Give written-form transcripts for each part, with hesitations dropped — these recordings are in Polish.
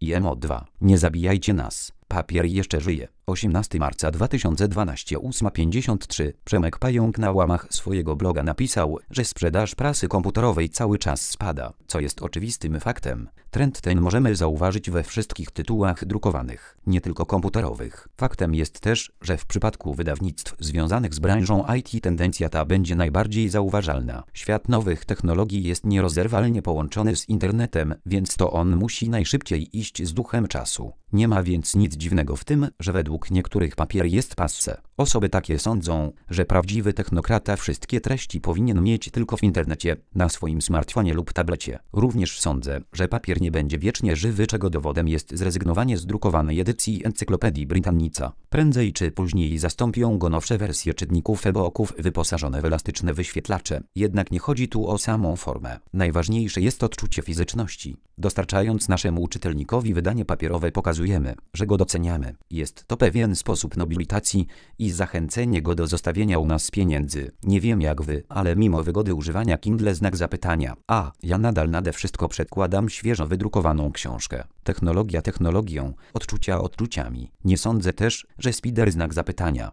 IMO 2. Nie zabijajcie nas. Papier jeszcze żyje. 18 marca 2012 8:53. Przemek Pająk na łamach swojego bloga napisał, że sprzedaż prasy komputerowej cały czas spada, co jest oczywistym faktem. Trend ten możemy zauważyć we wszystkich tytułach drukowanych, nie tylko komputerowych. Faktem jest też, że w przypadku wydawnictw związanych z branżą IT tendencja ta będzie najbardziej zauważalna. Świat nowych technologii jest nierozerwalnie połączony z internetem, więc to on musi najszybciej iść z duchem czasu. Nie ma więc nic dziwnego w tym, że według niektórych papier jest passé. Osoby takie sądzą, że prawdziwy technokrata wszystkie treści powinien mieć tylko w internecie, na swoim smartfonie lub tablecie. Również sądzę, że papier nie będzie wiecznie żywy, czego dowodem jest zrezygnowanie z drukowanej edycji Encyklopedii Britannica. Prędzej czy później zastąpią go nowsze wersje czytników e-booków wyposażone w elastyczne wyświetlacze. Jednak nie chodzi tu o samą formę. Najważniejsze jest odczucie fizyczności. Dostarczając naszemu czytelnikowi wydanie papierowe pokazujemy, że go doceniamy. Jest to pewien sposób nobilitacji i zachęcenie go do zostawienia u nas pieniędzy. Nie wiem jak wy, ale mimo wygody używania Kindle znak zapytania. A ja nadal nade wszystko przedkładam świeżo wydrukowaną książkę. Technologia technologią, odczucia odczuciami. Nie sądzę też, że Spider znak zapytania.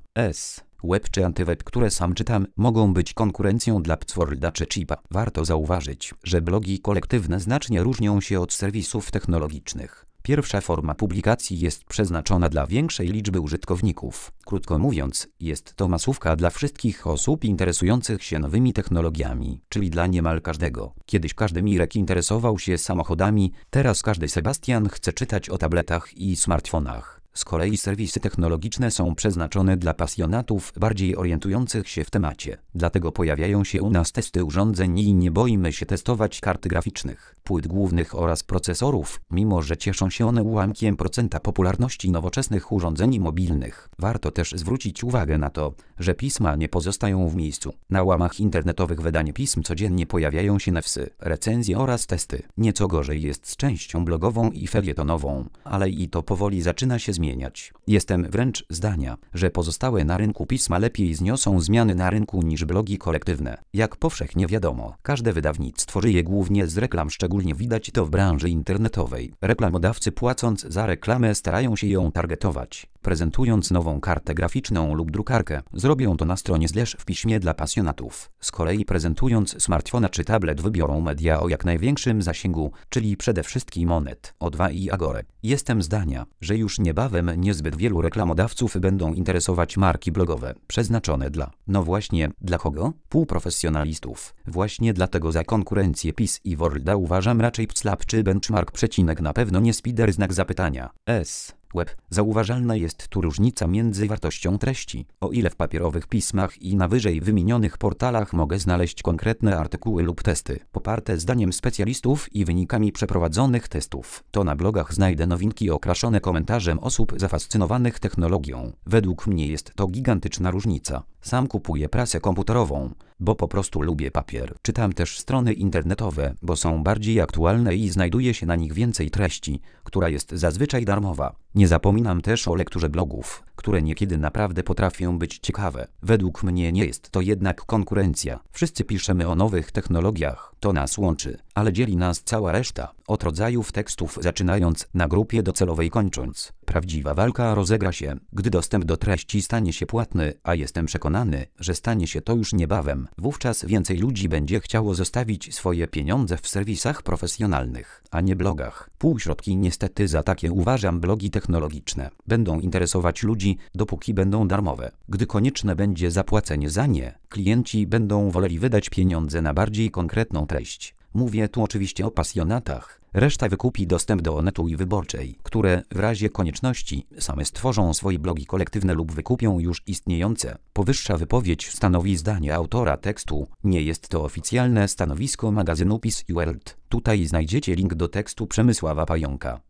Web czy antyweb, które sam czytam, mogą być konkurencją dla Pcworlda czy Chipa. Warto zauważyć, że blogi kolektywne znacznie różnią się od serwisów technologicznych. Pierwsza forma publikacji jest przeznaczona dla większej liczby użytkowników. Krótko mówiąc, jest to masówka dla wszystkich osób interesujących się nowymi technologiami, czyli dla niemal każdego. Kiedyś każdy Mirek interesował się samochodami, teraz każdy Sebastian chce czytać o tabletach i smartfonach. Z kolei serwisy technologiczne są przeznaczone dla pasjonatów bardziej orientujących się w temacie. Dlatego pojawiają się u nas testy urządzeń i nie boimy się testować kart graficznych, płyt głównych oraz procesorów, mimo że cieszą się one ułamkiem procenta popularności nowoczesnych urządzeń mobilnych. Warto też zwrócić uwagę na to, że pisma nie pozostają w miejscu. Na łamach internetowych wydań pism codziennie pojawiają się newsy, recenzje oraz testy. Nieco gorzej jest z częścią blogową i felietonową, ale i to powoli zaczyna się zmieniać. Jestem wręcz zdania, że pozostałe na rynku pisma lepiej zniosą zmiany na rynku niż blogi kolektywne. Jak powszechnie wiadomo, każde wydawnictwo żyje głównie z reklam, szczególnie widać to w branży internetowej. Reklamodawcy płacąc za reklamę starają się ją targetować. Prezentując nową kartę graficzną lub drukarkę, zrobią to na stronie w piśmie dla pasjonatów. Z kolei prezentując smartfona czy tablet wybiorą media o jak największym zasięgu, czyli przede wszystkim Onet, O2 i Agorę. Jestem zdania, że już niebawem niezbyt wielu reklamodawców będą interesować marki blogowe, przeznaczone dla, no właśnie, dla kogo? Półprofesjonalistów. Właśnie dlatego za konkurencję PiS i Worlda uważam raczej Pclap czy Benchmark przecinek na pewno nie Spider znak zapytania. Web. Zauważalna jest tu różnica między wartością treści. O ile w papierowych pismach i na wyżej wymienionych portalach mogę znaleźć konkretne artykuły lub testy, poparte zdaniem specjalistów i wynikami przeprowadzonych testów, to na blogach znajdę nowinki okraszone komentarzem osób zafascynowanych technologią. Według mnie jest to gigantyczna różnica. Sam kupuję prasę komputerową, bo po prostu lubię papier. Czytam też strony internetowe, bo są bardziej aktualne i znajduje się na nich więcej treści, która jest zazwyczaj darmowa. Nie zapominam też o lekturze blogów, które niekiedy naprawdę potrafią być ciekawe. Według mnie nie jest to jednak konkurencja. Wszyscy piszemy o nowych technologiach, to nas łączy, ale dzieli nas cała reszta, od rodzajów tekstów zaczynając na grupie docelowej kończąc. Prawdziwa walka rozegra się, gdy dostęp do treści stanie się płatny, a jestem przekonany, że stanie się to już niebawem. Wówczas więcej ludzi będzie chciało zostawić swoje pieniądze w serwisach profesjonalnych, a nie blogach. Półśrodki niestety za takie uważam blogi technologiczne. Będą interesować ludzi, dopóki będą darmowe. Gdy konieczne będzie zapłacenie za nie, klienci będą woleli wydać pieniądze na bardziej konkretną treść. Mówię tu oczywiście o pasjonatach. Reszta wykupi dostęp do Onetu i Wyborczej, które w razie konieczności same stworzą swoje blogi kolektywne lub wykupią już istniejące. Powyższa wypowiedź stanowi zdanie autora tekstu. Nie jest to oficjalne stanowisko magazynu PiS i World. Tutaj znajdziecie link do tekstu Przemysława Pająka.